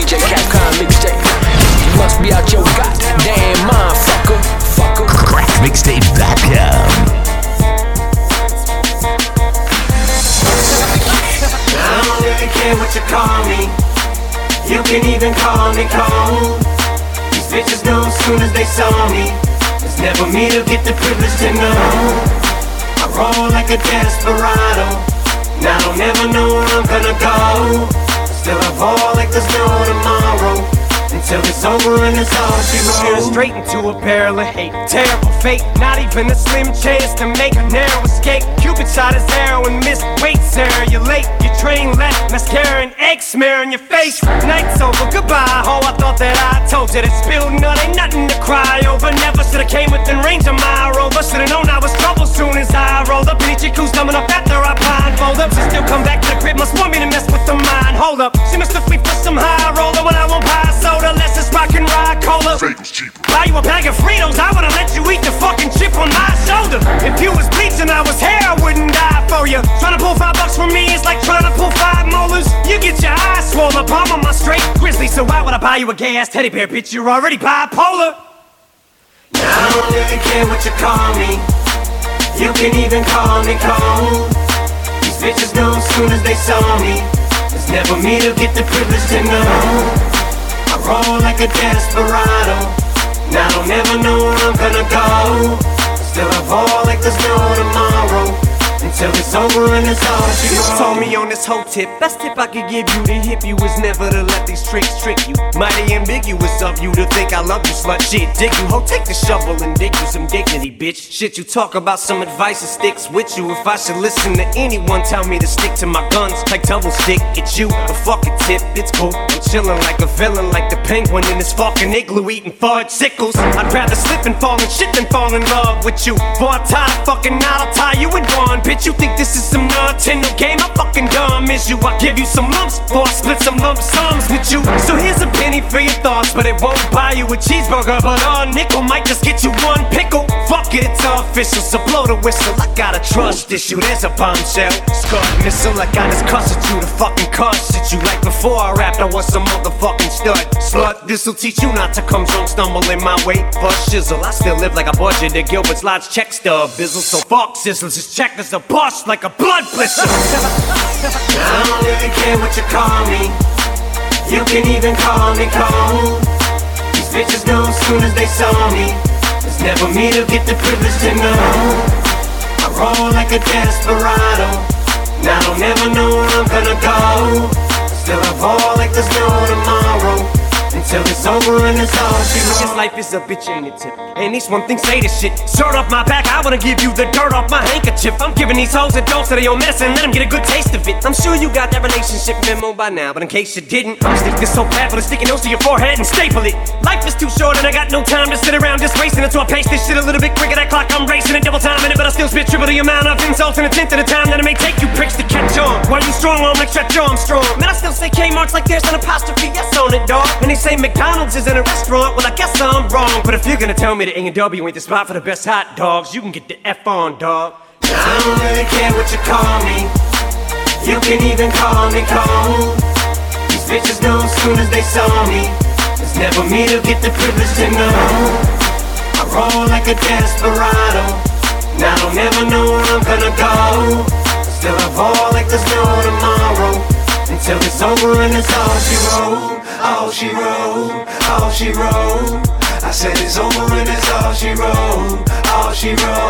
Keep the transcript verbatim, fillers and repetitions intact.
D J Capcom mixtape. You must be out your goddamn mind, fucker. Fucker. crack mixtape dot com. I don't really care what you call me. You can even call me cold. These bitches know as soon as they saw me, it's never me to get the privilege to know. I roll like a desperado. Now I don't never know where I'm gonna go. Still I ball like there's no tomorrow, until it's over and it's all she wrote. Staring straight into a barrel of hate. Terrible fate, not even a slim chance to make a narrow escape. Cupid shot his arrow and missed. Wait, Sarah, you're late. Your train left, mascara and egg smear on your face. Night's over, goodbye. Oh, I thought that I told you that spilled nut ain't nothing to cry over. Never should've came within range of my rover. Should've known I was trouble soon as I rolled up. And each who's coming up after I blindfold up. She still come back to the crib, must want me to mess with the mind. Hold up, she must have fleet for some high roller when I won't buy soda. Let's just rock and ride cola. Buy you a bag of Fritos, I would've let you eat the fucking chip on my shoulder. If you was bleaching, I was hair, I wouldn't die for you. Trying to pull five bucks from me is like trying to pull five molars. You get your eyes swollen, palm on my straight grizzly. So why would I buy you a gay ass teddy bear, bitch? You're already bipolar. Now I don't really care what you call me. You can even call me cold. These bitches know as soon as they saw me, it's never me to get the privilege to know. I roll like a desperado. Now I don't never know where I'm gonna go. Still I ball like there's no tomorrow, until it's over and it's all she wrote. Told me on this whole tip, best tip I could give you to hip you is never to let these tricks trick you. Mighty ambiguous of you to think I love you, slut shit. Dig you, ho, take the shovel and dig you some dignity, bitch. Shit, you talk about some advice that sticks with you. If I should listen to anyone, tell me to stick to my guns like double stick. It's you, a fucking tip, it's cool. I'm chillin' like a villain, like the penguin in this fucking igloo eating fudge sickles. I'd rather slip and fall in shit than fall in love with you. Boy, I'm tired of fucking out, I'll tie you in one, bitch. You think this is some Nintendo game? I'm fucking dumb as you. I give you some lumps before I split some lump sums with you. So here's a penny for your thoughts, but it won't buy you a cheeseburger. But a nickel might just get you one pickle. Fuck it, it's official, so blow the whistle. I got a trust issue, there's a bombshell. Scarred missile, I got this cuss at you to fucking cuss at you. Like before I rapped, I was some motherfucking stud. Slut, this'll teach you not to come drunk, stumble in my way. Bust shizzle, I still live like a budget. The Gilbert's Lodge check stub bizzle. So fuck sizzles, just check as a bust like a blood blister. I don't really care what you call me. You can even call me cold. These bitches know as soon as they saw me, it's never me to get the privilege to know. I roll like a desperado. Now I don't never know where I'm gonna go. Still I ball like there's no tomorrow, until it's over and it's all she wrote. This life is a bitch, ain't it, tip? And these one thing say this shit. Shirt off my back, I wanna give you the dirt off my handkerchief. I'm giving these hoes a dose of their own medicine, let them get a good taste of it. I'm sure you got that relationship memo by now, but in case you didn't, I'ma stick this so fat with a sticky nose to your forehead and staple it. Life is too short and I got no time to sit around just wasting it, so I pace this shit a little bit quicker. That clock I'm racing it, double time in it, but I still spit triple the amount of insults in a tenth of the time that it may take you pricks to catch on. While you strong arm like stretch Armstrong, man, I still say Kmart's like there's an apostrophe S on it, dog. And they say McDonald's is in a restaurant, well I guess I'm wrong. But if you're gonna tell me that A and W ain't the spot for the best hot dogs, you can get the F on, dog. I don't really care what you call me. You can even call me cold. These bitches know as soon as they saw me, it's never me to get the privilege to know. I roll like a desperado. Now I don't never know where I'm gonna go. Still I ball like there's no tomorrow, until it's over and it's all she wrote. All she wrote, all she wrote. I said it's over and it's all she wrote. All she wrote.